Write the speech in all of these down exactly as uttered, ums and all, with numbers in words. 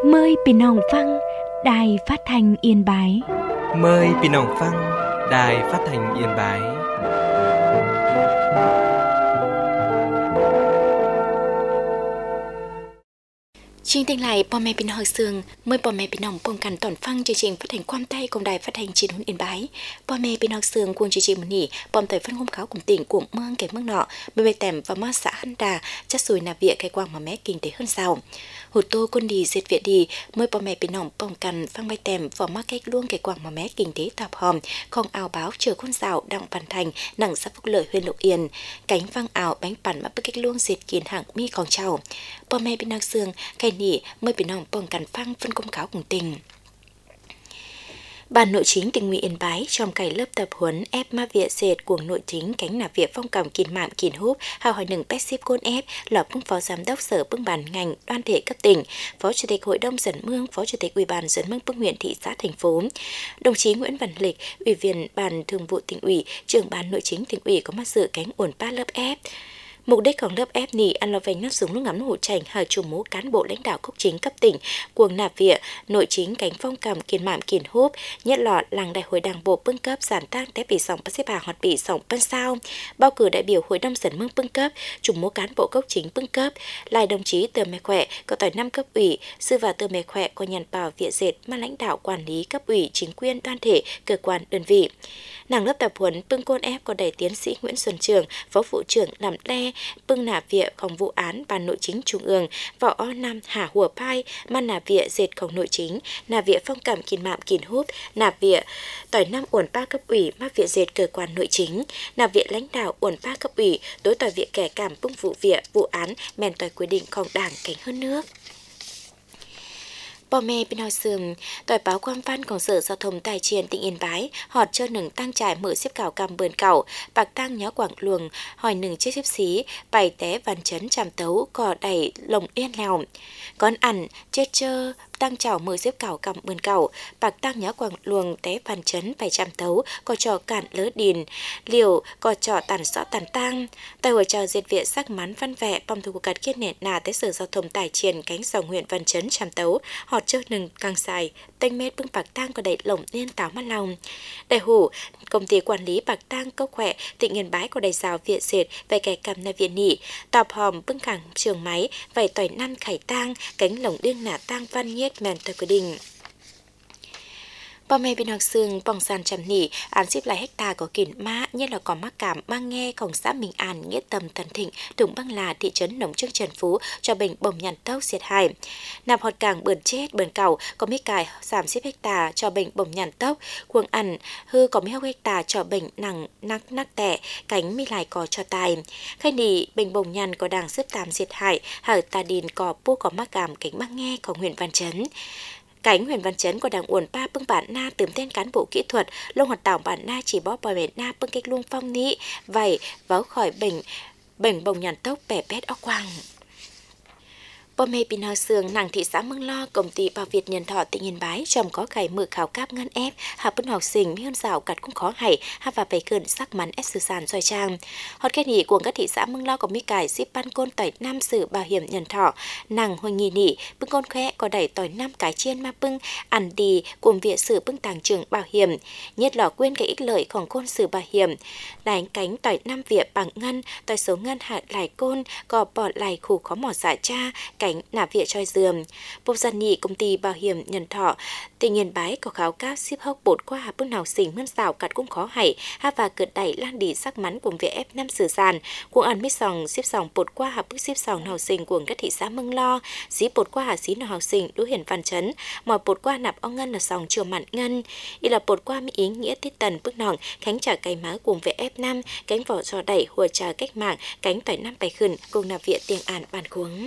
Mờiพี่น้องฟัง Đài Phát thanh Yên Bái. Mời พี่น้องฟัง Đài Phát thanh Yên Bái. Chương trình lại bò mẹ bình hỏi sương, mời bò mẹ bình hồng bông cằn tỏn phăng chương trình phát hành quan tay cùng Đài Phát hành chín huấn Yên Bái. Bò mẹ bình hỏi sương cuồng chương trình một nỉ, bòm thời phân hôm kháo cùng tỉnh của mương kẻ mương nọ, bề bề tèm và ma xã hăn đà, chất sùi nà vịa cái quang mà mẹ kinh tế hơn sao. Hụt tô quân đi diệt viện đi, mời bò mẹ bình hồng bông cằn phăng bay tèm và ma cách luôn cái quang mà mẹ kinh tế tạp hòm, không áo báo chờ con rào đặng bàn thành, nặng sắp phúc lợi huyền lộ yên, cánh văng ảo bánhปั่n mà bức cách luôn diệt kiên hạng mi còn chào. Bò mẹ bình hỏi sương, cái nỉ mời bình hồng bông cằn phăng phân công cáo cùng tình. Ban nội chính tỉnh ủy Yên Bái trong cái lớp tập huấn ép ma viện dệt của nội chính cánh nạp viện phong cảm kín mạm kín húp hào hỏi nừng pet ship côn ép là bưng phó giám đốc sở bưng bàn ngành đoàn thể cấp tỉnh, phó chủ tịch hội đồng dân mương, phó chủ tịch ủy ban dân mương bưng huyện thị xã thành phố. Đồng chí Nguyễn Văn Lịch, ủy viên ban thường vụ tỉnh ủy, trưởng ban nội chính tỉnh ủy có mặt dự cánh uẩn ba lớp ép. Mục đíchของlớp ép nỉ ăn lo vành nước dùng nước ngắm hủ chảnh hở chủ mố cán bộ lãnh đạo cấp chính cấp tỉnh, cuồng nạp viện, nội chính cánh phong cầm kiên mạm kiên húp, nhất lọ làng đại hội đảng bộ bưng cấp giản tác té bị sòng bắt xếp bà hoạt bị sòng phân sao, bao cử đại biểu hội đồng dân mương bưng cấp, chủ mố cán bộ cấp chính bưng cấp, lại đồng chí tờ mẹ khỏe có tỏi năm cấp ủy, sư và tờ mẹ khỏe có nhàn bảo viện dệt mà lãnh đạo quản lý cấp ủy chính quyền đoàn thể cơ quan đơn vị. Nàng lớp tập huấn bưng côn ép có đầy tiến sĩ Nguyễn Xuân Trường, phó vụ trưởng làm le bưng nà việnของvụ án ban nội chính trung ương, võ o năm hà hùa pai man nà viện dệtของnội chính, nà viện phong cảm kín mạm kín húp, nà viện tỏi năm uẩn ba cấp ủy mắc viện dệt cơ quan nội chính, nà viện lãnh đạo uẩn ba cấp ủy đối tỏi viện kẻ cảm bưng vụ viện vụ án men tỏi quy địnhของđảng cảnh hơn nước. Bò mẹ bên hỏi sương, tỏi báo quan vănของSở Giao thông Tài Triền tỉnh Yên Bái, họt cho nừng tăng trải mở xếp cảo cầm bờn cảo, bạc tăng nhó quảng luồng, hỏi nừng chiếc xếp xí, bày té văn chấn tràm tấu, cò đẩy lồng yên lèo. Con ẩn, chết chơ, tăng chảo mở xếp cảo cầm bờn cảo, bạc tăng nhó quảng luồng té văn chấn bày tràm tấu, có trò cản lỡ đìn, liều, có trò tàn rõ tàn tăng. Tại hội trò diệt viện sắc mắn văn vẹ, bom thủ của cát kiết nẹt nà tới Sở Giao thông Tài Triền cánh dòng huyện văn chấn tràm tấu, họt chơ nừng càng xài, tênh mét bưng bạc tang có đẩy lồng liên táo mắt lòng. Đại hủ, công ty quản lý bạc tang câu khỏe, tỉnh Yên Bái có đầy rào viện dệt, về kẻ cầm na viện nỉ, tọp hòm bưng cảng trường máy, vầy tỏi năn khải tang, cánh lồng điên nả tang văn nhiết mèn tờ quy định. Bò mẹ bên học sương bỏng sàn chầm nỉ, án xếp lại hecta có kìn mã, nhất là có mắc cảm mang ngheของxã Minh An, Nghĩa Tâm, Tân Thịnh, Tùng Băng Là, thị trấn Nông Trương Trần Phú cho bệnh bồng nhằn tốc diệt hại. Nạp hột cảng bờn chết, bờn cẩu có mấy cài giảm xếp hecta cho bệnh bồng nhằn tốc, cuồng ăn hư có mấy hốc hecta cho bệnh nặng nắc nắc tẻ, cánh mi lại có cho tài. Khai nỉ bệnh bồng nhằn có đảng xếp tám diệt hại, hở tà đìn có pu có mắc cảm cánh mang nghe của huyện Văn Chấn. Cánh huyện Văn Chấn có đảng uẩn ba bưng bản na tườm tên cán bộ kỹ thuật, lông hoạt tảo bản na chỉ bó bòi mẹ na bưng cách luôn phong nị, vậy váo khỏi bệnh, bệnh bồng nhằn tốc bẻ bét óc quang. Bò mẹ bình hỏi sương nàng thị xã Mương Lo công ty bảo Việt Nhân Thọ tỉnh Yên Bái trong có khải mở khảo cáp ngân ép hạ bưng học sinh mi hơn rào cắt cũng khó hảy hạ và bày cơn sắc mắn ép sư sàn xoay trang. Họt cái nỉ của các thị xã Mương Lo có mi cải ship ban côn tỏi năm sử bảo hiểm Nhân Thọ nàng hồi nghi nỉ bưng côn khẽ có đẩy tỏi năm cái chiên ma bưng ăn đi cùng viện sử bưng tàng trường bảo hiểm nhất lò quên cái ích lợiของcôn sử bảo hiểm đánh cánh tỏi năm viện bằng ngân tỏi số ngân hạ lại côn có bỏ lại khủ khó mỏ giả cha cánh nạp viện choi dườm. Bộc dân nhị công ty bảo hiểm Nhân Thọ tỉnh Yên Bái có kháo các ship hốc bột qua hạ bưng nào xỉnh mươn xào cắt cũng khó hảy ha và cợt đẩy lan đi sắc mắn cùng viện ép năm sử sàn cuồng ăn mít sòng ship sòng bột qua hạ bức ship sòng nào xỉnh của các thị xã Mương Lo xí bột qua hạ xí nào học xỉnh đu hiển Văn Chấn mỏi bột qua nạp ong ngân là sòng chiều mặn ngân y là bột qua mỹ ý nghĩa tiết tần bức nòng khánh trả cây má cùng viện ép năm cánh vỏ trò đẩy hùa trà cách mạng cánh tỏi năm bài khẩn cùng nạp viện tiền ản bàn cuống.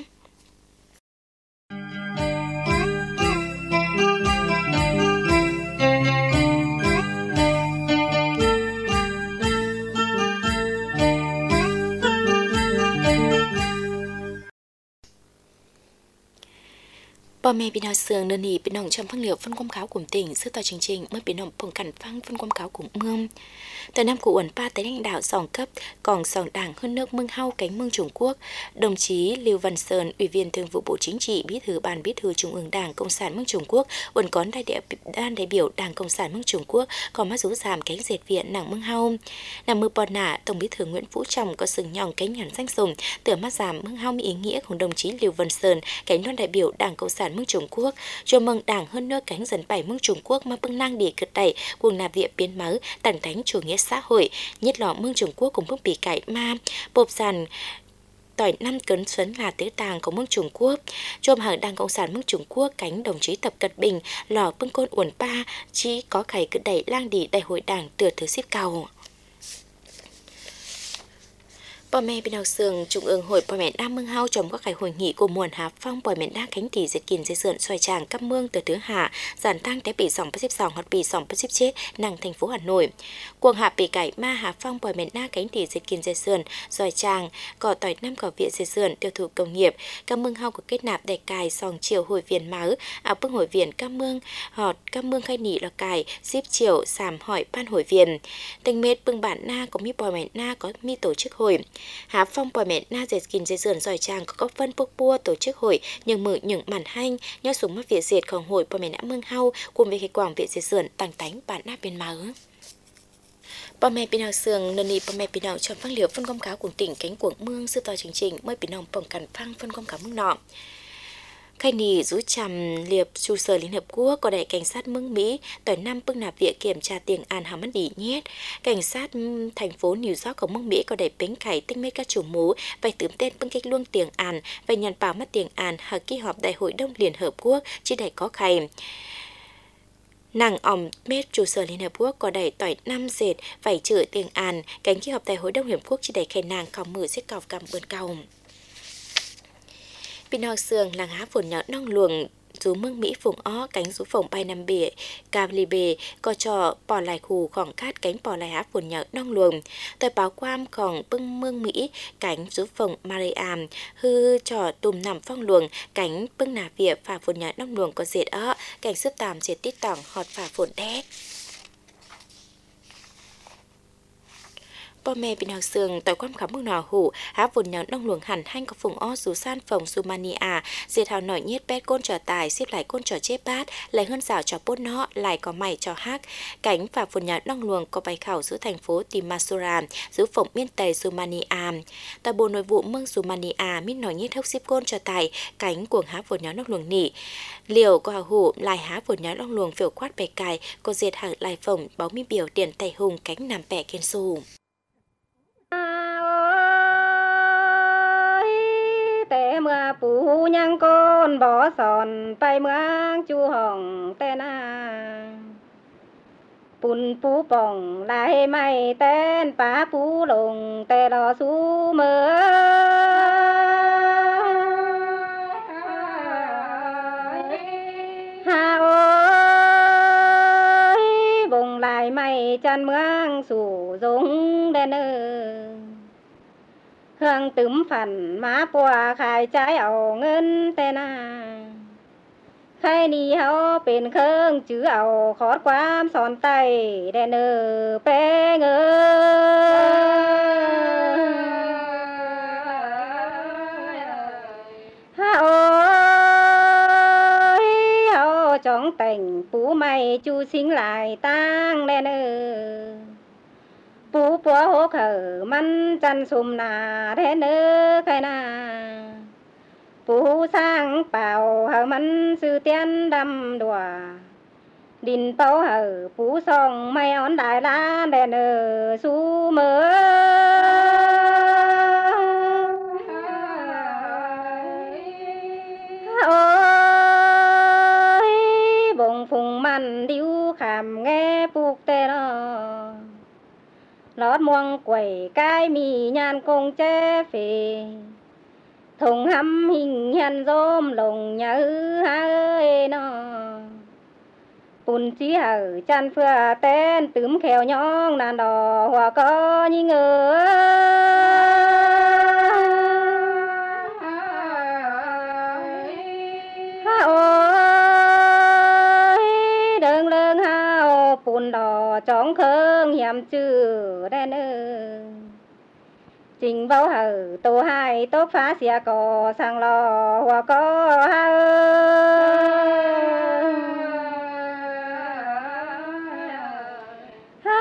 Bò mẹ bị nào sườn nền nỉ bị nòng trong phân liệu phân quang cáo cùng tỉnh sư tòa chương trình mới bị nòng phòng cảnh phăng phân quang cáo cùng mương. Từ năm của uẩn ba tới lãnh đạo sòng cấp còn sòng đảng hơn nước mương hau cánh mương Trung Quốc, đồng chí Lưu Văn Sơn, ủy viên thường vụ Bộ Chính trị, bí thư ban bí thư Trung ương Đảng Cộng sản mương Trung Quốc, uẩn có đại địa ban đại biểu Đảng Cộng sản mương Trung Quốc có mắt rú giảm cánh dệt viện nàng mương hau. Nằm mưa bò nả, tổng bí thư Nguyễn Phú Trọng có sừng nhòng cánh nhàn danh sùng, tựa mắt giảm mương hau ý nghĩa của đồng chí Lưu Văn Sơn, cánh đoàn đại biểu Đảng Cộng sản mương Trung Quốc, chào mừng Đảng hơn nước cánh dần bảy mương Trung Quốc mà bưng năng địa cực đẩy cùng nạp viện biến máu tảng đánh chủ nghĩa xã hội, nhất lọ mương Trung Quốc cùng bước bị cải ma, bộp sàn tỏi năm cấn xuấn là tứ tàng của mương Trung Quốc, chôm hàng Đảng Cộng sản mương Trung Quốc cánh đồng chí Tập Cận Bình lò bưng côn uẩn ba chỉ có khải cực đẩy lang đi đại hội đảng tựa thứ xếp cầu. Bò mẹ bên học sường Trung ương hội bò mẹ Nam Mương Hau trong các ngày hội nghị của muôn Hà Phong bò mẹ Đa cánh tỷ dệt kiền dệt sườn xoay tràng cấp mương từ thứ hạ giản tăng té bị sòng bắt xếp sòng hoặc bị sòng bắt xếp chết năng thành phố Hà Nội. Cuồng hạ bị cải ma Hà Phong bò mẹ Đa cánh tỷ dệt kiền dệt sườn xoay tràng cỏ tỏi năm cỏ viện dệt sườn tiêu thụ công nghiệp các mương hau của kết nạp đại cài sòng chiều hội viên máu áo bưng hội viên các mương họt các mương khai nỉ là cài xếp chiều sàm hỏi ban hội viên tình mệt bưng bản na có mi bò mẹ Na có mi tổ chức hội. Hà Phong bò mẹ Na dệt kín dệt sườn giỏi trang có các phân bốc bua tổ chức hội nhưng mở những màn hanh nhớ súng mắt việt dệtของhội bò mẹ Na Mương Hau cùng với cái quảng viện dệt sườn tăng tánh bản na bên máu. Bò mẹ bên nào sườn nền nỉ bò mẹ bên nào trong phân liệu phân công cáo cùng tỉnh cánh cuồng mương sư tòa chương trình mới bên nào phòng cảnh phăng phân công cáo mương nọ. Khai nỉ rú chằm liệp trụ sở Liên Hợp Quốc có đại cảnh sát mương Mỹ tỏi năm bưng nạp viện kiểm tra tiền an hàm mất đỉ nhét. Cảnh sát thành phố New York của mương Mỹ có đại bính khải tinh mê các chủ mũ và tướm tên bưng kích luông tiền an và nhận bảo mất tiền an ở kỳ họp đại hội đông Liên Hợp Quốc chỉ đại có khay. Nàng ỏm mết trụ sở Liên Hợp Quốc có đẩy tỏi năm dệt vải chữ tiền an cánh kỳ họp đại hội đông Liên Hợp Quốc chỉ đẩy khay nàng có mở xếp cọc cầm bươn cầu. Bên học sườn làng há phồn nhỏ nong luồng rú mương Mỹ phùng ó cánh rú phồng bay nằm bể cà lì bề co trò bỏ lại khù khoảng cát cánh bỏ lại há phồn nhỏ nong luồng tờ báo quam khoảng bưng mương Mỹ cánh rú phồng Mariam hư trò tùm nằm phong luồng cánh bưng nà vỉa phà phồn nhỏ nong luồng có dệt ó cánh sức tàm dệt tít tỏng họt phà phồn đét. Bò mẹ bị nào sườn tại quan khám mương nò hủ há vồn nhỏ nông luồng hẳn hanh có phùng o rú san phòng Sumania diệt hào nổi nhiết bét côn trò tài xếp lại côn trò chép bát lại hơn xảo trò bốt nó lại có mày trò hát cánh và vồn nhỏ nông luồng có bài khảo giữa thành phố Timasura giữ phòng miền tây Sumania tại bộ nội vụ mương Sumania mít nổi nhiết hốc xếp côn trò tài cánh cuồng há vồn nhỏ nông luồng nỉ liều có hào hủ lại há vồn nhỏ nông luồng phiểu quát bè cài có diệt hàng lại phòng báo mi biểu tiền tay hùng cánh nằm bẻ kiên su. Mưa phú nhang con bỏ sòn bay mương chu hồng tên à bùn phú bồng lại mày tên phá phú lùng tê lò su mưa ha ơi bùng lại mày chân mương sủ giống đen ơi hương tửm phần má bùa khai trái ảo ngân tên à khai ni haoเป็นเครื่องจื้อเอาขอดความสอนไตแดนเออแปงเอฮาโอ้ยเฮาจ้องแต่งปูใหม่จูสิงหลายตั้งแดนเออปูปัวโหเขอมันจันสุมนาแทนเออใครนาปูสร้างเป่าเฮามันซื้อเตียนดำดัวดินเป่าเฮาปูส่องไม่อ่อนได้ล้านแดนเออสู้เมื่อโอ้ยบ่งฟุงมันดิ้วขามแง่ปลูกแต่นอlót muông quẩy cái mì nhan công chế phê thùng hâm hình nhân rôm lồng nhớ ơi nó bùn chí hở chăn phưa tên tướm khèo nhong nàn đỏ hòa có như ngờ ơi trình bao hờ tô hai tốt phá xìa cò sang lò hòa có ha ha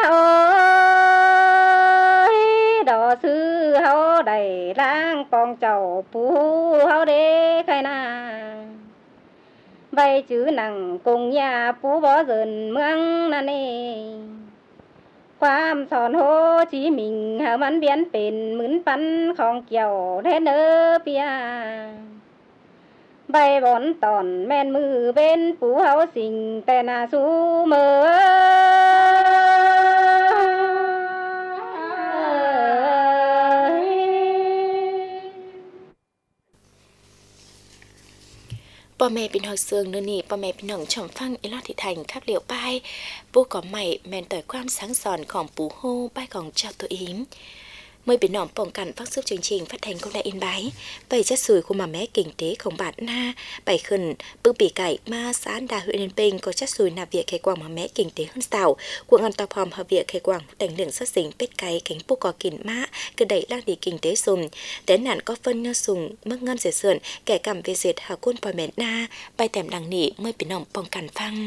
ơi đò sư hao đầy lang pong chầu phú hao đế khai nàng vậy chứ nằng cùng nhà phú bó dần mương nà nêความสอนโหชีมิงหามันเบียนเป็นเหมือนปันของเกี่ยวแท้เนอเปียใบบอนตอนแม่นมือเป็นปูเฮาสิ่งแต่นาสู้เมอพ่อแม่พี่น้องเสืองเนื้อนี่พ่อแม่พี่น้องชมฟังอีลอดที่thànhคับเหลียวป้ายปูก่อใหม่แมนต่อยความsángสอนของปู่โฮป้ายของเจ้าตัวเองเมื่อพี่น้องป้องกันphát xuất chương trình phát thanh cũng đã in bái bảy chất sùi của mà mẹ kinh tếของbạn na bảy khẩn bưng bì cải ma xã đà huyện yên bình có chất sùi nạp việc khai quang mà mẹ kinh tế hơn xảo của ngân tàu hòm hợp việc khai quang thành đường sát dính bết cái cánhปูcò kìn mã cứ đẩy lang đi kinh tế sùng té nạn có phân nhau sùng mất ngân dễ sườn kẻ cầm về dệt hào quân bòi mẹ na bài tèm đằng nỉ mớiพี่น้องป้องกันฟัง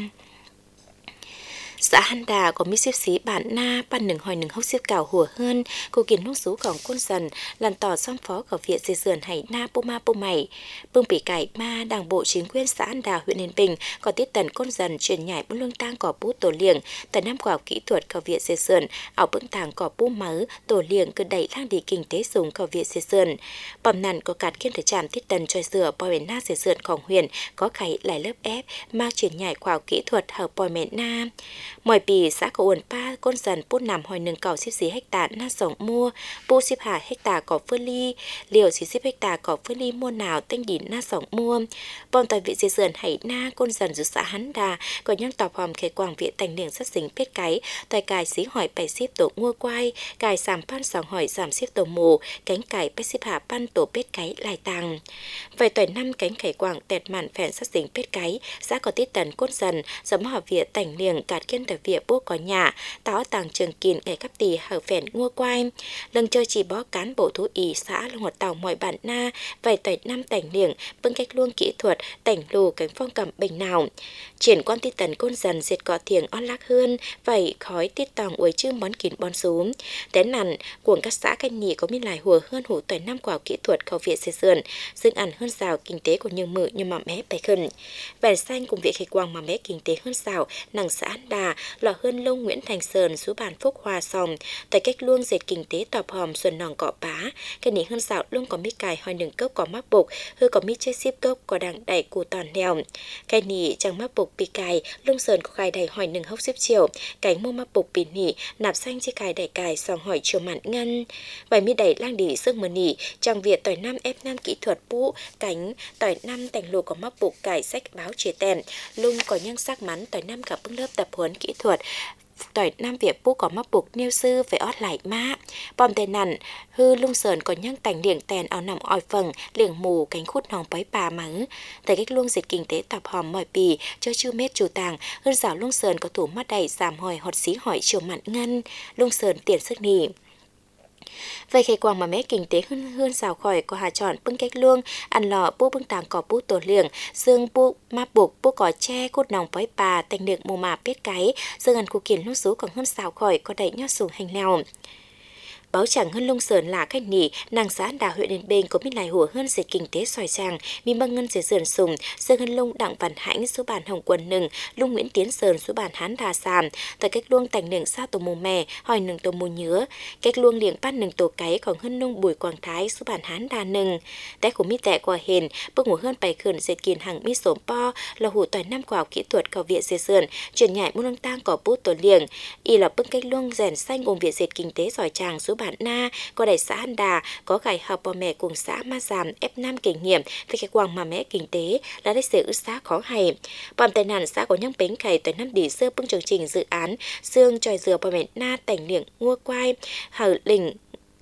xã Hàn Đà có mi xếp xí bản na banหนึ่งหอยหนึ่งhốc xếp cào hùa hơn cô kiến lúc sốของquân dần lần tỏ xóm phó của viện dây sườn hay na pô ma pô mày bưng bỉ cải ma đảng bộ chính quyền xã Hàn Đà huyện Yên Bình có tiết tần quân dần truyền nhảy bún lương tang cỏ bút tổ liềng tại năm khoa học kỹ thuật của viện dây sườn ảo bưng tàng cỏ bút mớ tổ liềng cứ đẩy lang đi kinh tế dùng của viện dây sườn bầm nằn có cạt kiên thể trạm tiết tần trôi sửa bòi mền na dây sườnของhuyện có khải lại lớp ép ma truyền nhảy khoa học kỹ thuật hợp bòi mền na mọiปีxã có uẩn pa con dần bút nằm hồi nâng cầu xếp xí hecta na sống mua bút xếp hạ hecta có phơi ly liều xí xếp hecta có phơi ly mua nào tên đỉnh na sống mua bọn tại vị dây sườn hay na con dần giữa xã Hán Đà có những tàu hòm khề quảng viện thành đường sát dính pết cái tại cài xí hỏi bảy xếp tổ mua quay cài giảm pan sòng hỏi giảm xếp tổ mù cánh cài pết xếp hạ pan tổ pết cái lại tàng vài tuổi năm cánh khề quảng tẹt mạn phèn sát dính pết cái xã có tiết tần con dần giống họ viện thành liềng cạt kiên đời viện bố có nhà táo tàng trường kín ngày cấp tì hở phèn ngua quay lần chơi chỉ bó cán bộ thú y xã là một tàu mọi bản na vài tuổi năm tành liềng bưng cách luôn kỹ thuật tành lù cánh phong cầm bình nào triển quan ti tần côn dần diệt cọ thiềng on lác hơn vậy khói tiết tòng uối chư món kín bon xuống té nằn cuồng các xã canh nhị có miên lại hùa hơn hủ tuổi năm quả kỹ thuật khẩu viện xây sườn dương ẩn hơn rào kinh tế của nhưng mự như mà mé bày khẩn vẻn xanh cùng việc khai quang mà mé kinh tế hơn rào nàng xã An Đà lò hơn lông Nguyễn Thành Sơn số bản Phúc Hòa Sòng tại cách luôn dệt kinh tế tọp hòm xuân nòng cọ bá cái ní hơn rào luôn có mi cài hỏi nừng cốc có mắc bục hư có mi chơi ship cốc có đằng đẩy cù toàn đèo cái ní chẳng mắc bục bị cài lông sơn có cài đầy hỏi nừng hốc xếp chiều cánh mua mắc bục bị nỉ nạp xanh chi cài đầy cài sòng hỏi chiều mặn ngân vài mi đẩy lang đỉ sức mờ nỉ trong việc tỏi năm ép năm kỹ thuật bũ cánh tỏi năm tành lù có mắc bục cài sách báo chia tèn lung có nhân sắc mắn tỏi năm cả bước lớp tập huấn kỹ thuật tỏi năm việc bố có mắc buộc nêu sư phải ót lại má bom tên nằn hư lung sờn có những tành liệng tèn áo nằm ỏi phần liệng mù cánh khút nòng bấy bà mắng tại cách luông dịch kinh tế tập hòm mọi bì cho chưa mét chủ tàng hơn rào lung sờn có thủ mắt đầy giảm hỏi hột xí hỏi chiều mặn ngân lung sờn tiền sức nỉ vậy khai quang mà mẹ kinh tế hơn hơn xào khỏi có hà chọn bưng cách luông ăn lò bố bưng tàng cỏ bố tổ liềng dương bố ma buộc bố cỏ tre cốt nòng với bà thành được mù mà biết cái dương ăn cụ kiến lúc số còn hơn xào khỏi có đẩy nhót xuống hành lèo báo chẳng hơn lung sờn là cách nỉ nàng xã Đà huyện Yên Bình có biết lại hùa hơn dệt kinh tế xoài tràng mi băng ngân dệt sườn sùng dương hơn lung đặng văn hãnh số bản Hồng Quân nừng lung Nguyễn Tiến Sơn số bản Hán Đà Sàm tại cách luông tành nừng xa tổ mù mè hỏi nừng tổ mù nhứa cách luông liệng bắt nừng tổ cái còn hơn lung Bùi Quảng Thái số bản Hán Đà nừng té của mi tệ qua hền bước ngủ hơn bảy khẩn dệt kiền hàng mi sổm po là hủ tỏi năm quả kỹ thuật cầu viện dệt sườn chuyển nhảy muôn lăng tang cỏ bút tổ liềng y là bước cách luông rèn xanh gồm viện dệt kinh tế giỏi tràng số bản na có đại xã Hàn Đà có gài hợp bò mẹ cùng xã Ma Giàm ép năm kinh nghiệm về cái quang mà mẹ kinh tế làได้sự xã khó hay bọn tài nạn xã có những bến khải tới năm đi xưa bưng chương trình dự án xương tròi dừa bò mẹ na tành liệng ngua quai hở lình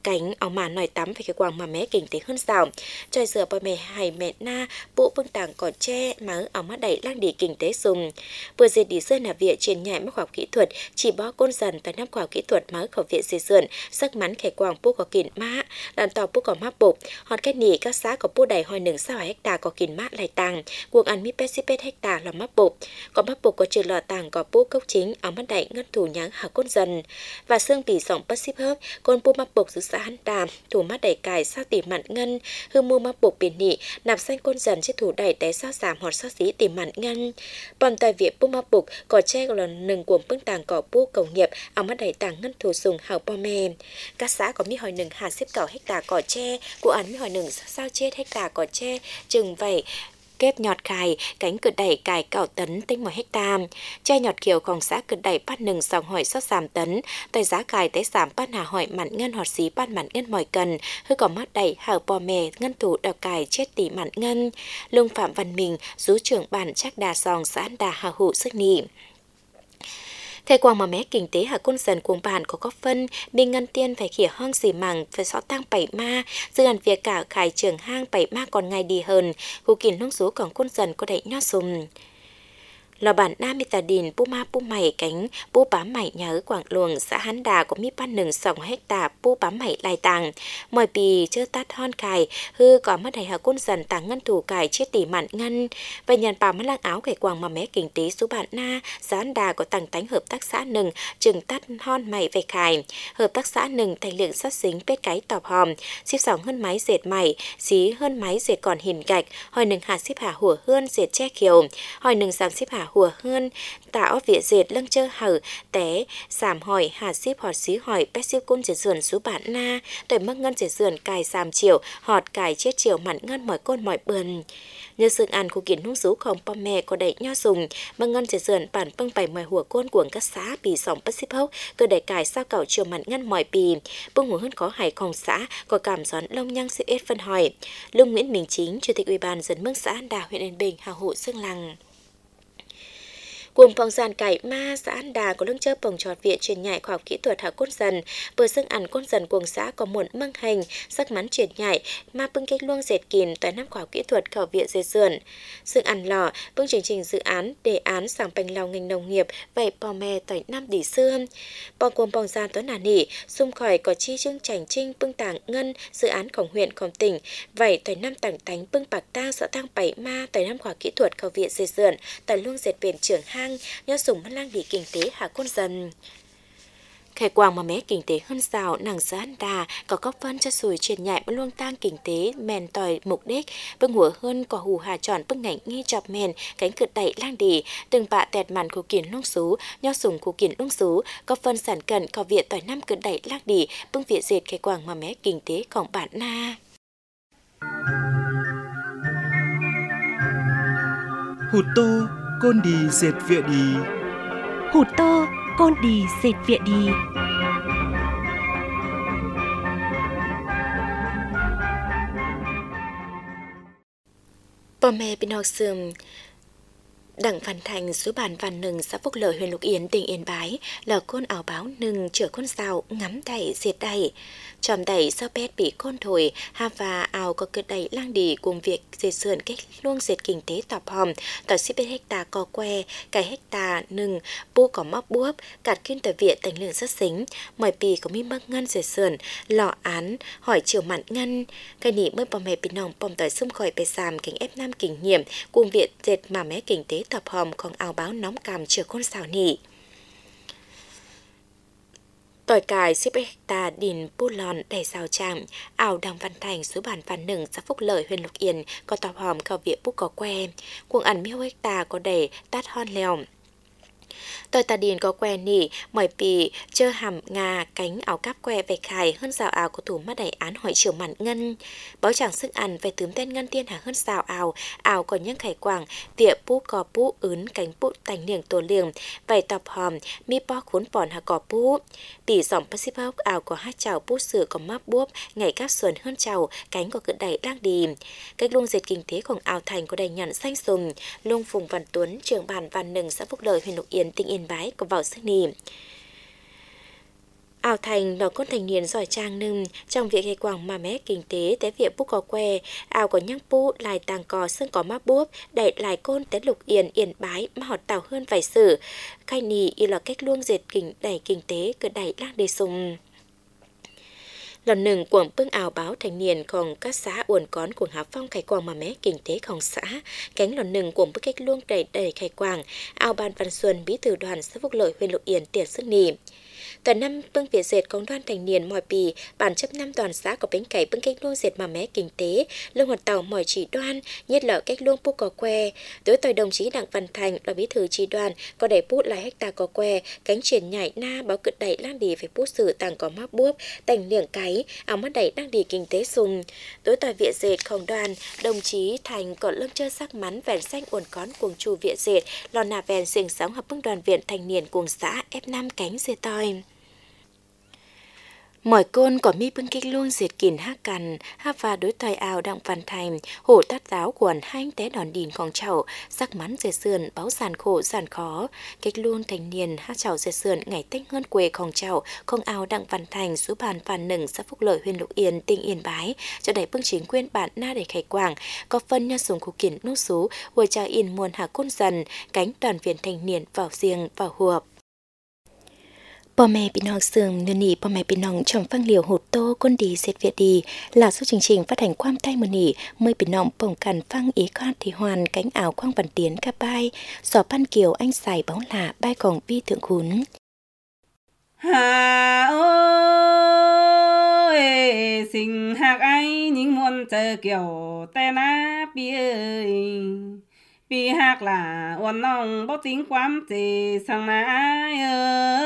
cánh áo mà nòi tắm về cái quàng mà mé kinh tế hơn sao trời dừa bò mẹ hay mẹ na bộ vương tàng cỏ tre mà áo mắt đẩy lang đi kinh tế dùng vừa dệt đi sơn là viện trên nhảy mắc khoa học kỹ thuật chỉ bó côn dần tại năm khoa học kỹ thuật mới khẩu viện dệt sườn sắc mắn khẻ quàng bố có kín má đàn tàu bố có mát bột hòn cái nỉ các xã có bố đầy hồi nừng sao hecta có kín mát lại tàng cuộc ăn mi pet pet hecta là mát bột có mát bột có trừ lọ tàng có bố cốc chính áo mắt đẩy ngân thủ nháng hảo côn dần và xương bì sòng passive hớp côn bố mát bột xứ xã hắn đàm thủ mát đẩy cài sao tỉ mặn ngân hư mua mát bột biển nỉ nạp xanh côn dần trên thủ đẩy té sao giảm hoặc sao xí tỉ mặn ngân bòn tài viện bố mát bột có che là nừng cuồng bưng tàng có bố cầu nghiệp áo mắt đẩy tàng ngân thủ dùng hảo bò mè các xã có mi hỏi nừng hà xếp cảo hecta cỏ tre của ăn mi hỏi nừng sao chết hecta cỏ tre chừng vậy kép nhọt cài cánh cực đẩy cài cảo tấn tinh một hecta che nhọt kiềuของxã cực đẩy bắt nừng sòng hỏi sót giảm tấn tại giá cài tới giảm bắt hà hỏi mặn ngân hoặc xí bắt mặn ngân mỏi cần hư có mắt đẩy hảo bò mè ngân thủ đào cài chết tỷ mặn ngân lương phạm văn mình rú trưởng bản chắc đà sòng xã đà hà hụ sức nị Thế quang mà mé kinh tế hạ côn dần cuồng bản có góp phân, bình ngân tiên phải khỉa hong xì mảng phải xó tăng bảy ma, dự án việc cả khải trường hang bảy ma còn ngày đi hơn, khu kìn nông số còn côn dần có đẩy nhót sùng. Lò bản nam mi tà đình pu ma pu mày cánh pu bám mày nhớ quảng luồng xã Hán Đà có mi ban nừng sòng hecta pu bám mày lai tàng mọi bì chưa tát hon cài hư có mất đầy hạ côn dần tàng ngân thủ cài chết tỷ mặn ngân và nhận bảo mất lang áo kẻ quàng mà mé kinh tế số bản na xã Hán Đà có tàng tánh hợp tác xã nừng chừng tát hon mày về cài hợp tác xã nừng thành lượng sát dính pết cái tọp hòm xếp sòng hơn máy dệt mày xí hơn máy dệt còn hình gạch hỏi nừng hạ xếp hạ hùa hơn dệt che kiều hỏi nừng giảm xếp hạ hùa hơn tạo viện dệt lưng chơ hở té giảm hỏi hà ship hỏi xí hỏi pet ship cung dệt sườn số bản na tuổi mất ngân dệt sườn cài giảm chiều họt cài chết chiều mặn ngân mỏi côn mỏi bườn như sự ăn của kiến nông số không pom mè có đẩy nho dùng mất ngân dệt sườn bản bưng bảy mỏi hùa côn của các xã bì sòng pet ship hốc cơ đẩy cài sao cảo chiều mặn ngân mỏi bì bưng hùa hơn có hải không xã có cảm gión lông nhăng sự ết phân hỏi Lương Nguyễn Minh Chính chủ tịch ủy ban dân mương xã Đà huyện Yên Bình hào hộ xương lằng Cuồng phòng giàn cải ma xã An Đà có lưng chơ bồng trọt viện truyền nhạy khoa học kỹ thuật hạ côn dần bờ xương ăn côn dần cuồng xã có một măng hành sắc mắn truyền nhạy ma bưng cách luông dệt kìm tại năm khoa học kỹ thuật khảo viện dệt sườn xương ăn lò bưng chương trình dự án đề án sảng bành lao ngành nông nghiệp vậy bò mè tại năm đỉ xưa bò cuồng phòng giàn tối nà nỉ xung khỏi có chi chương chảnh trinh bưng tảng ngân dự ánของhuyệnของtỉnh vậy tại năm tảng tánh bưng bạc tang xã tang bảy ma tại năm khoa học kỹ thuật khảo viện dệt sườn tại luông dệt viện trưởng hang nhớ dùng mất lang đi kinh tế hạ côn dần khải quang mà mé kinh tế hơn sao nàng xã An Đà có góp phân cho sùi truyền nhạy mà luông tang kinh tế mèn tỏi mục đích bưng hùa hơn có hù hà tròn bưng ngảnh nghi chọc mèn cánh cự đẩy lang đi từng bạ tẹt màn của kiển lông xú nho sùng của kiển lông xú góp phân sản cận có viện tỏi năm cự đẩy lang đi bưng viện dệt khải quang mà mé kinh tếของbản na hụt tô côn đi dệt viện đi hụt tô côn đi dệt viện đi bò mè bên học sườn Đặng Văn Thành số bản Văn Nừng xã Phúc Lợi huyện Lục Yên tỉnh Yên Bái là côn áo báo nừng chở con rào ngắm đẩy dệt đẩy tròm đẩy do pet bị côn thổi ha và áo có cơ đẩy lang đi cùng việc dệt sườn cách luông dệt kinh tế tọp hòm tỏi xếp bên hecta co que cái hecta nừng bu có móc buốc cạt kinh tỏi viện thành lượng rất xính mọi bì có mi mắc ngân dệt sườn lọ án hỏi chiều mặn ngân cái nỉ mới bò mè bị nòng bòm tỏi xung khỏi bề sàm cánh ép năm kinh nghiệm cùng viện dệt mà mé kinh tế tập hòmของáo báo nóng cằm chừa con xào nỉ tỏi cài xếp hecta đình pu lòn đầy xào chạm ảo Đặng Văn Thành số bản Văn Nừng xã Phúc Lợi huyện Lục Yên có tập hòm khảo viện bút có que cuồng ẩn miêu hecta có đầy tát hon lèo tỏi tà điền có que nỉ mỏi bì chơ hàm ngà cánh áo cáp que về khải hơn rào áo của thủ mắt đẩy án hỏi chiều mặn ngân báo chẳng sức ăn về tướm tên ngân tiên hàng hơn rào áo áo có những khải quảng tịa pu cò pu ướn cánh pu tành liềng tổ liềng vầy tập hòm mi po khốn bòn hà cò pu bỉ dòng pacific hốc áo có hát chào pu sửa có map buốc ngày cáp xuân hơn chào cánh có cự đẩy đang đi cách luông dệt kinh tếของáo thành có đầy nhận xanh sùm luông Phùng Văn Tuấn trưởng bản Văn Nừng xã Phúc Lợi huyện Lục Yên tỉnh Yên Bái có vào sức nỉ Ảo Thành là con thanh niên giỏi trang nưng trong việc hay quảng mà mé kinh tế té việc bút có que, ảo có nhăng pu lại tàng cò xương có má bốp, đẩy lại côn té lục yên yên bái mà họ tào hơn vài sự. Khai nì y là cách luông dệt kinh đẩy kinh tế cứ đẩy lang đề sùng. Lần hนึ่งกวงเปิ้งอ่าวเบ้าthanh niênของcác xã uốn cón của Hà Phong khai quang mà mé kinh tếของxã cánh lần hนึ่งกวงbức cách luông đầy đầy khai quang ao ban văn xuân bí thư đoàn xã Phúc Lợi huyện Lục Yên tiền sức nì. Tuần năm bưng việt dệt công đoàn thanh niên mọi bì bản chấp năm toàn xã có bánh cày bưng cách luông dệt mà mé kinh tế lương hoạt tàu mọi chỉ đoan nhất là cách luông pu có que đối tội đồng chí Đặng Văn Thành là bí thư chỉ đoàn có đẩy bút lại hecta có que cánh triển nhảy na báo cự đẩy lan đi phải bút sử tàng có mắc buốt tành liệng cái áo mắt đẩy đang đi kinh tế sùng đối tội việt dệt công đoàn đồng chí Thành còn lâm chơi sắc mắn vẹn xanh uốn cón cuồng chủ việt dệt lò nà vẹn xình sóng hợp bưng đoàn viện thanh niên cuồng xã ép năm cánh dê toi. Mọi côn có mi bưng kích luôn diệt kìn hát cằn, hát và đối tài ảo Đặng Văn Thành, hổ tát giáo quần hai anh té đòn đìnของchậu, sắc mắn dệt sườn, báo sàn khổ sàn khó. Kích luôn thanh niên hát chậu dệt sườn ngày tách hơn quêของchậu, không ảo Đặng Văn Thành, số bàn phàn nừng xã Phúc Lợi huyện Lục Yên, tỉnh Yên Bái, cho đẩy bưng chính quyền bản na để khai quảng, có phân nhân dùng khu kiến nốt số, hồi trà yên muôn hạ côn dần, cánh đoàn viên thanh niên vào riêng, vào huộp. พ่อแม่พี่น้องเสื่อมเนื้อนีพ่อแม่พี่น้องช่องฟังเหลียวหูโตก้นดีเสร็จเวียดีหล่าสู้จริงๆฟัดแห่งความใต้มือนีเมื่อพี่น้องป้องกันฟังอีกข้อที่หวันแก๊งอ่าวคว้างบันเตียนกับใบสอบปั้นเกี่ยวอันใส่เบ้าหล่าใบของพี่ถึงขุนหาโอ้ยสิ่งหักไอ้ยิ่งมวนเจอเกี่ยวแต่นะพี่เอ้ยปีหักล่ะอ้วนน้องบ่จริงความเจสังมาเอ้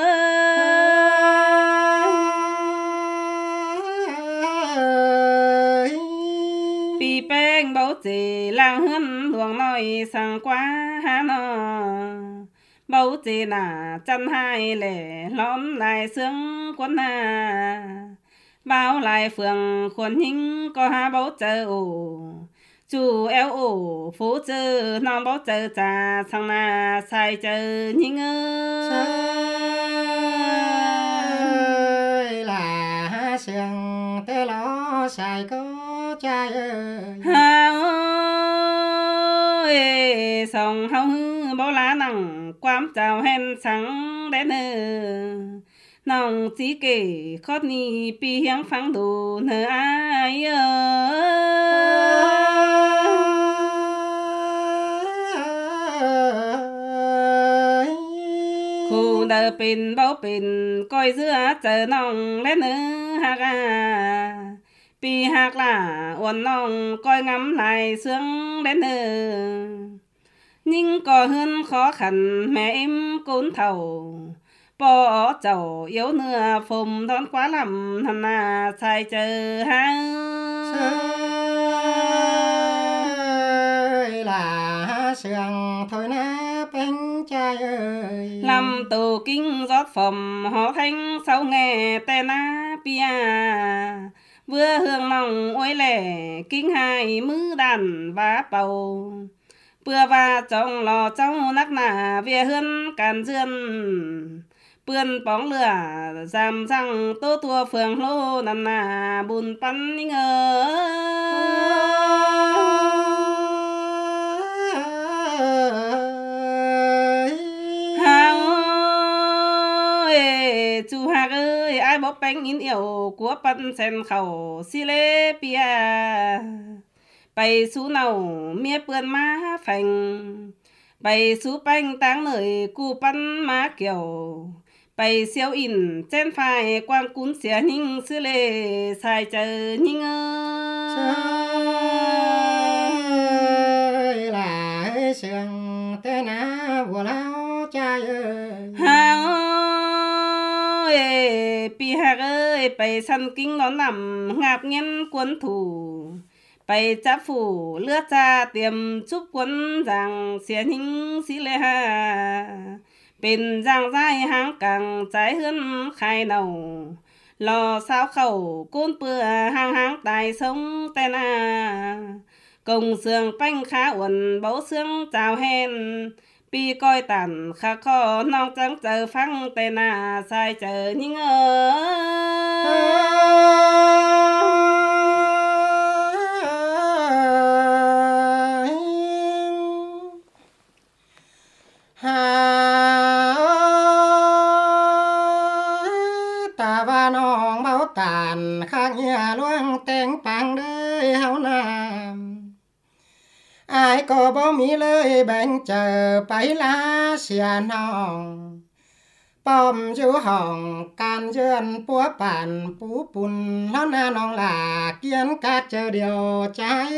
ยปีแป้งบ่เจล่างเฮือนหลวงน้อยสั่งกว่าหาน้องบ่เจน่ะจันให้แหล่ล้อมลายเสืองควนหน้าบ่าวลายเฟืองคนหิงก็หาบ่เจอโอchú eo ổ phố chơ non bó chơ trà sang na sai chơ nhinh ơi là sương tê lo sai có trai ơi ha ơi sòng hao hư bó lá nặng quám chào hen sáng đến nơ nòng chỉ kể khót ni pi hiang phang đồ nơ ai ơi khu đờ pin bao pin coi giữa chờ nòng lên nữa hạc à pi hạc là uốn nòng coi ngắm lại sướng đến nữa nhưng có hơn khó khăn mẹ em cốn thầu bỏ chầu yếu nửa phùng đón quá lắm thằng à sai chờ ha ơi là sương thôi na bánh trai ơi làm tù kinh rót phẩm họ thanh sau nghe tè na pia vừa hương lòng ôi lẻ kinh hai mứ đàn và bầu bữa và trong lò trong nắc nà về hơn càn dương bươn bóng lửa giảm răng tô tua phường lô nằm nà bùn bắn ninh ơi hàng ơi chú hạc ơi ai bóp bánh in yêu của bắn sen khẩu xì lê bia bày sú nào mía bươn má phành bày sú bánh táng nơi cu bắn má kiểu bày siêu in trên phải quang cún xẻ ninh sư lê sai chờ ninh ơi là sương tê na vừa lao trai ơi hàng ơi pi hạc ơi bày săn kinh đón nằm ngạc nhiên quân thủ bày chắp phủ lướt ra tiềm chúc quân rằng xẻ ninh xí lê ha bên giang dài hàng càng trái hơn khai nầu lò sao khẩu côn bừa hàng hàng tài sống tên à công xương bánh khá uẩn bấu xương chào hen pi coi tàn khá khó nong trắng chờ phăng tê na sai chờ những ơi ta va nong báo tàn khác nhà luang tên bằng đời hao nam ai có bao mi lời bên chờ bấy lá xìa nòng bom chú hồng can duyên búa bản bú bùn nó na nong là kiến cát chờ điều trái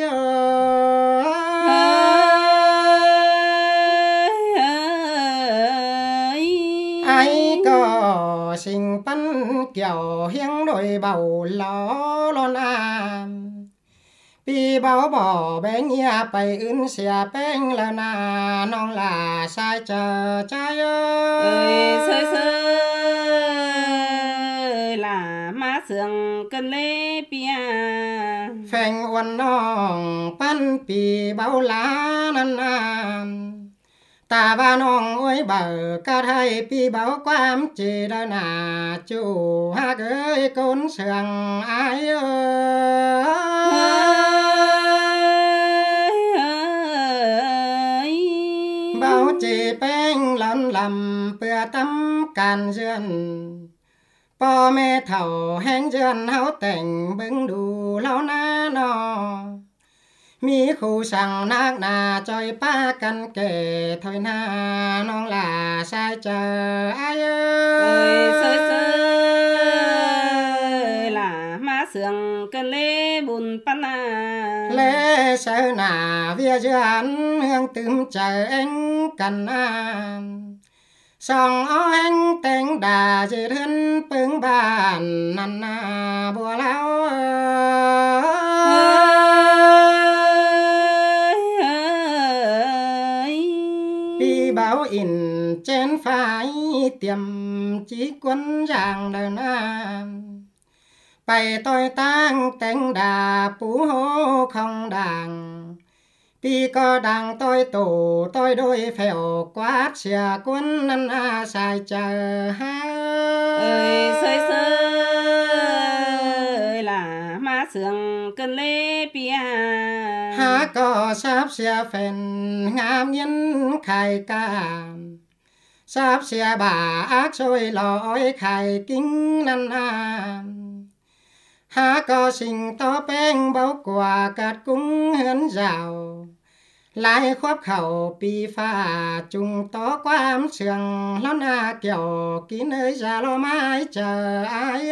ai có sinh bắn kiểu hiếng đôi bầu ló lon am pi bao bỏ bé nhà bay ưn xìa beng là na nong là sai chờ trái ơi sơi sơi là má sườn cân lê pia phèn uốn nong pan pi bao lá nan nan ta ba nong ôi bờ ca thay pi bao quam chỉ đó na chú ha gơi côn sườn ai bao chỉ beng lắm lắm bữa tắm càn duyên po mẹ thầu hẹn duyên háo tình bưng đủ lâu na nọ mi khu sang nát na chơi pa căn kề thôi na non là sai chờ ai ơi sơi sơi là má sườn cân lê bùn pan à lê sợ nà vía duyên hương tươm chờ anh cần an song ó anh tên đà dì thân bưng bàn năn na bùa lao pi báo in trên phải tiệm chỉ quân giang đơn an bày tôi tăng tên đà phú hô không đàng pi có đàng tôi tổ tôi đôi phèo quát xìa quân năn a sai chờ ha ơi sơi sơi là má sườn cân lê pia ha có sáp xìa phèn ngam nhân khai ca sáp xìa bà ác xôi lỗi khai kính năn a ha có sinh to beng bao quả cát cung hến rào lại khoáp khẩu pi pha chung to quam sườn lón a kiểu kín nơi ra lo mái chờ ai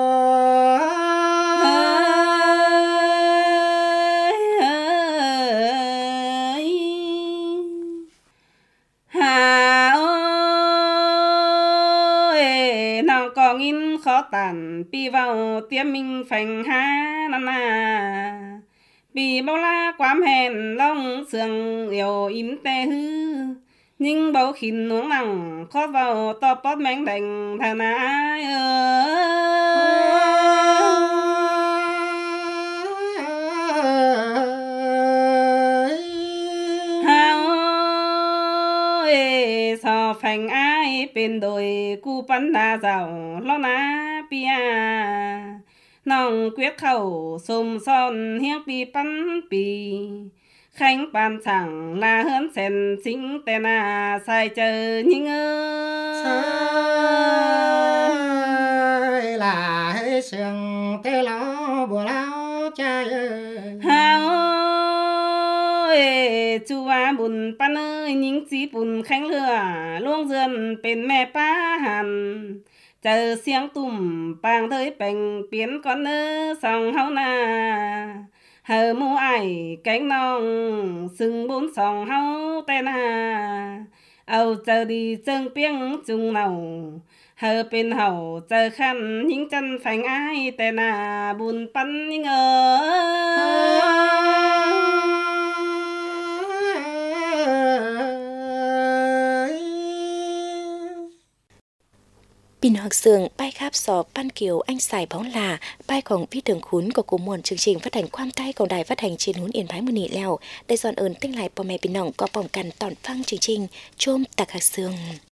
hà ơi nào có nghìn khó tàn pi vào tiêm mình phành ha năn à vì bao la quám hèn long sườn yêu im tê hư nhưng bao khinh nuống nặng khó vào to bót mánh đành thà nái hao ơi sao phành ai bên đồi cu bắn đa giàu lo ná pia nòng quyết khẩu xùm son hiếc pi bắn pi khánh bàn chẳng là hơn sen chính tên à sai chờ những ơi là hết sương tê lo bùa lao trai ơi hao ơi chú à bùn pan ơi những chí bùn khánh lửa luông dườn bên mẹ pa hàn chờ xiang tùm bang tới bành biến con nơ sòng hao na hờ mu ai cánh nong sừng bốn sòng hao tên à âu chờ đi chân piếng chung nào hờ bên hậu chờ khăn những chân phanh ai tên à bùn bắn những ơ Pin học sường bay khắp sò Pan Kiều anh xài bóng là bayของพี่ถึงขุนcủa cùng muôn chương trình phát hànhความใต้ของđài phát hành trên huấn Yên Bái Mùa Lèo để dọn ơn tinh lạiพ่อแม่พี่น้องก็ป้องกันตอนฟังchương trình chôm tạc hạt sương